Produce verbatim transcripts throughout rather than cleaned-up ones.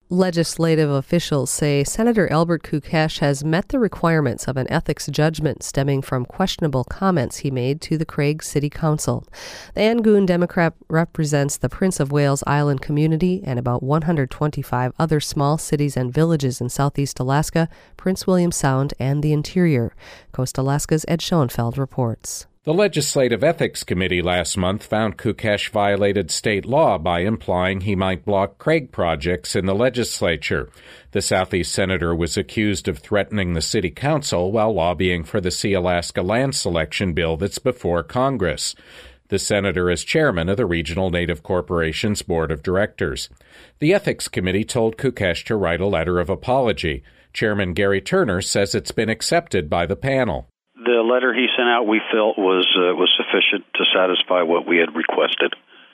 Legislative officials say Senator Albert Kukesh has met the requirements of an ethics judgment stemming from questionable comments he made to the Craig City Council. The Angoon Democrat represents the Prince of Wales Island community and about one hundred twenty-five other small cities and villages in southeast Alaska, Prince William Sound, and the interior. Coast Alaska's Ed Schoenfeld reports. The Legislative Ethics Committee last month found Kukesh violated state law by implying he might block Craig projects in the legislature. The Southeast senator was accused of threatening the city council while lobbying for the Sealaska land selection bill that's before Congress. The senator is chairman of the Regional Native Corporation's board of directors. The Ethics Committee told Kukesh to write a letter of apology. Chairman Gary Turner says it's been accepted by the panel. The letter he sent out, we felt, was uh, was sufficient to satisfy what we had requested.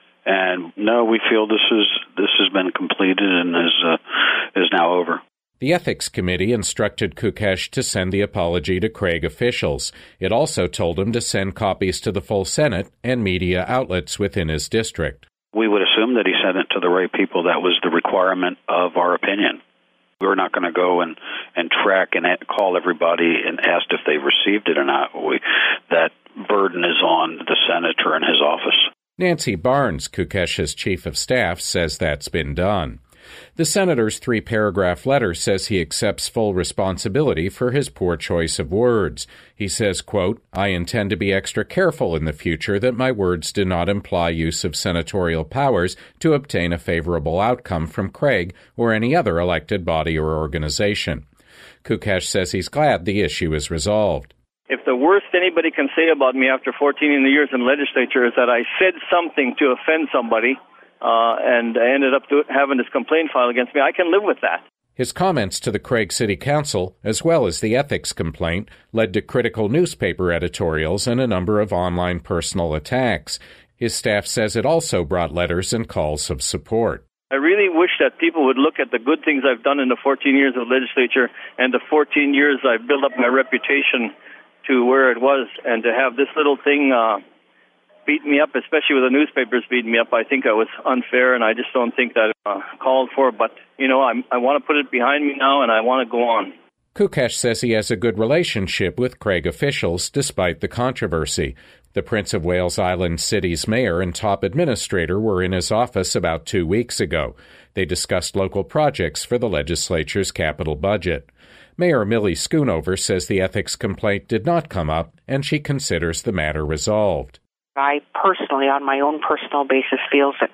And no, we feel this is this has been completed and is uh, is now over. The Ethics Committee instructed Kukesh to send the apology to Craig officials. It also told him to send copies to the full Senate and media outlets within his district. We would assume that he sent it to the right people. That was the requirement of our opinion. We're not going to go and, and track and call everybody and ask if they received it or not. We, that burden is on the senator and his office. Nancy Barnes, Kukesh's chief of staff, says that's been done. The senator's three-paragraph letter says he accepts full responsibility for his poor choice of words. He says, quote, "I intend to be extra careful in the future that my words do not imply use of senatorial powers to obtain a favorable outcome from Craig or any other elected body or organization." Kukesh says he's glad the issue is resolved. If the worst anybody can say about me after fourteen years in the legislature is that I said something to offend somebody, Uh, and I ended up do- having this complaint filed against me, I can live with that. His comments to the Craig City Council, as well as the ethics complaint, led to critical newspaper editorials and a number of online personal attacks. His staff says it also brought letters and calls of support. I really wish that people would look at the good things I've done in the fourteen years of legislature and the fourteen years I've built up my reputation to where it was, and to have this little thing uh beat me up, especially with the newspapers beating me up. I think I was unfair, and I just don't think that uh, called for. But, you know, I'm, I want to put it behind me now, and I want to go on. Kukesh says he has a good relationship with Craig officials, despite the controversy. The Prince of Wales Island City's mayor and top administrator were in his office about two weeks ago. They discussed local projects for the legislature's capital budget. Mayor Millie Schoonover says the ethics complaint did not come up, and she considers the matter resolved. I personally, on my own personal basis, feels that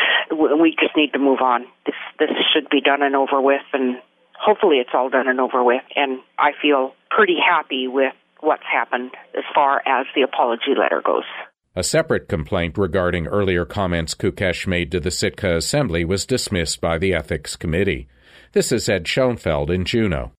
we just need to move on. This this should be done and over with, and hopefully it's all done and over with. And I feel pretty happy with what's happened as far as the apology letter goes. A separate complaint regarding earlier comments Kukesh made to the Sitka Assembly was dismissed by the Ethics Committee. This is Ed Schoenfeld in Juneau.